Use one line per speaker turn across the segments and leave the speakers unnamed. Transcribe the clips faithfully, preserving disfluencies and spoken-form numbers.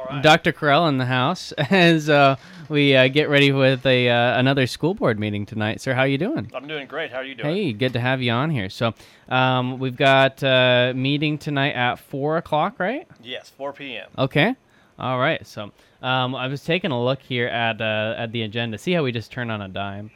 right.
Doctor Correll in the house as uh, we uh, get ready with a uh, another school board meeting tonight. Sir, how you doing?
I'm doing great. How are you doing?
Hey, good to have you on here. So um, we've got a meeting tonight at four o'clock, right?
Yes, four p.m.
Okay. All right. So um, I was taking a look here at uh, at the agenda. See how we just turn on a dime.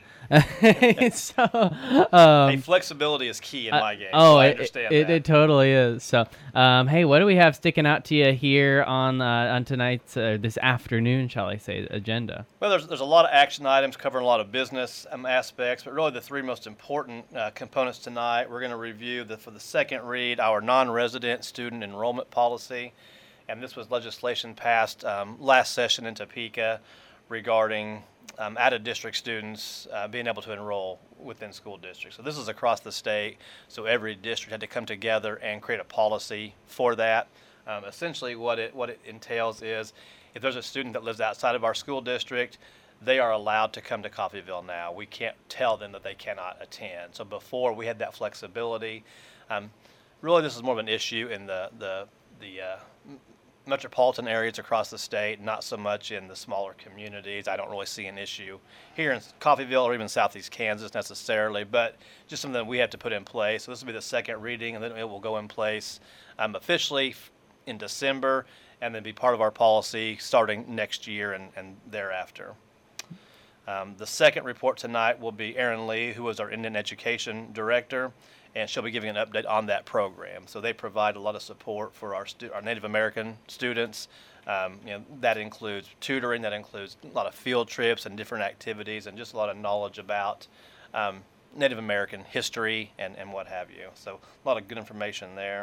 so, um,
hey, flexibility is key in my game.
Oh,
so I
it,
understand
it,
that.
it totally is. So, um, hey, what do we have sticking out to you here on uh, on tonight's uh, this afternoon, shall I say, agenda?
Well, there's there's a lot of action items covering a lot of business um, aspects, but really the three most important uh, components tonight. We're going to review the for the second read our non-resident student enrollment policy, and this was legislation passed um, last session in Topeka regarding Um, out-of-district students uh, being able to enroll within school districts. So this is across the state, so every district had to come together and create a policy for that. Um, essentially what it what it entails is if there's a student that lives outside of our school district, they are allowed to come to Coffeyville now. We can't tell them that they cannot attend. So before we had that flexibility. Um, really this is more of an issue in the, the, the uh, metropolitan areas across the state, not so much in the smaller communities. I don't really see an issue here in Coffeyville or even southeast Kansas necessarily, but just something that we have to put in place. So this will be the second reading, and then it will go in place um, officially in December, and then be part of our policy starting next year and, and thereafter. Um, the second report tonight will be Erin Lee, who is our Indian Education Director, and she'll be giving an update on that program. So they provide a lot of support for our stu- our Native American students. Um, you know, that includes tutoring, that includes a lot of field trips and different activities, and just a lot of knowledge about um, Native American history and, and what have you. So a lot of good information there.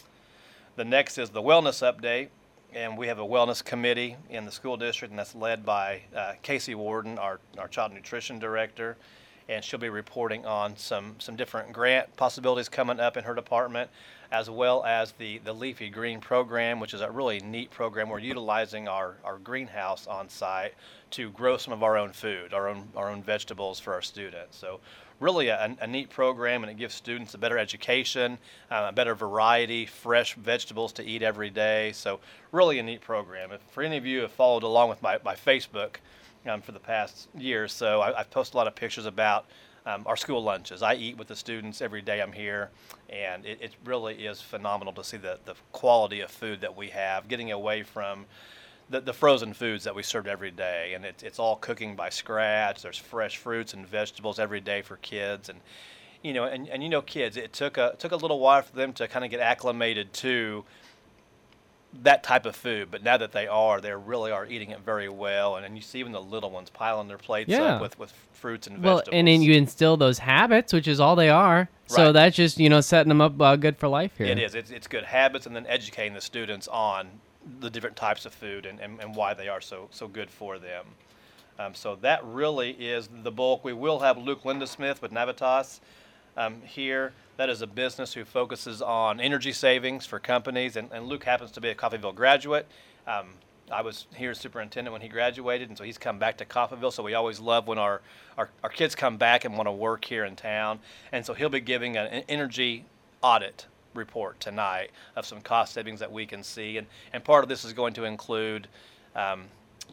The next is the wellness update, and we have a wellness committee in the school district, and that's led by uh, Casey Warden, our, our child nutrition director. And she'll be reporting on some, some different grant possibilities coming up in her department, as well as the, the Leafy Green program, which is a really neat program. We're utilizing our, our greenhouse on site to grow some of our own food, our own our own vegetables for our students. So really a, a neat program, and it gives students a better education, uh, a better variety, fresh vegetables to eat every day. So really a neat program. If for any of you who have followed along with my, my Facebook, Um, for the past year or so, I, I've posted a lot of pictures about um, our school lunches. I eat with the students every day I'm here, and it, it really is phenomenal to see the, the quality of food that we have, getting away from the, the frozen foods that we serve every day. And it, it's all cooking by scratch. There's fresh fruits and vegetables every day for kids. And, you know, and, and you know, kids, it took a, took a little while for them to kind of get acclimated to that type of food, but now that they are, they really are eating it very well, and then you see even the little ones piling their plates
Yeah.
up with, with fruits and
Well,
vegetables.
and then you instill those habits, which is all they are. So
Right.
that's just, you know, setting them up uh, good for life here.
It is. It's, it's good habits, and then educating the students on the different types of food and, and, and why they are so so good for them. Um, so that really is the bulk. We will have Luke Lindesmith with Navitas um, here. That is a business who focuses on energy savings for companies, and, and Luke happens to be a Coffeyville graduate. Um, I was here as superintendent when he graduated, and so he's come back to Coffeyville, so we always love when our, our, our kids come back and want to work here in town. And so he'll be giving an, an energy audit report tonight of some cost savings that we can see, and, and part of this is going to include um,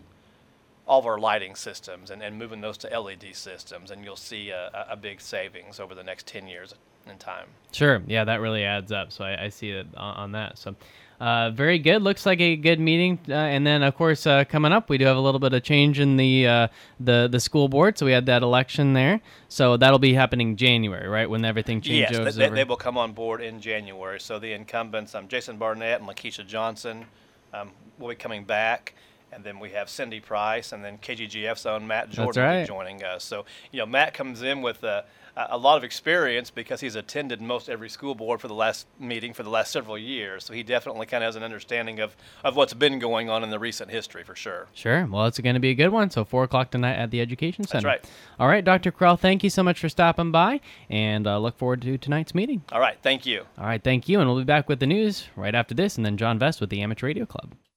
all of our lighting systems and, and moving those to L E D systems, and you'll see a, a big savings over the next ten years in time.
Sure. Yeah, that really adds up. So I, I see it on, on that. So uh, very good. Looks like a good meeting. Uh, and then, of course, uh, coming up, we do have a little bit of change in the uh, the the school board. So we had that election there. So that'll be happening January, right, when everything changes
Yes, they,
over?
they will come on board in January. So the incumbents, um, Jason Barnett and Lakeisha Johnson, um, will be coming back. And then we have Cindy Price, and then K G G F's own Matt Jordan
right.
will be joining us. So, you know, Matt comes in with a, a lot of experience because he's attended most every school board for the last meeting for the last several years. So he definitely kind of has an understanding of, of what's been going on in the recent history for sure.
Sure. Well, it's going to be a good one. So four o'clock tonight at the Education Center.
That's right.
All right, Doctor Krell, thank you so much for stopping by, and uh, look forward to tonight's meeting.
All right. Thank you.
All right, thank you, and we'll be back with the news right after this, and then John Vest with the Amateur Radio Club.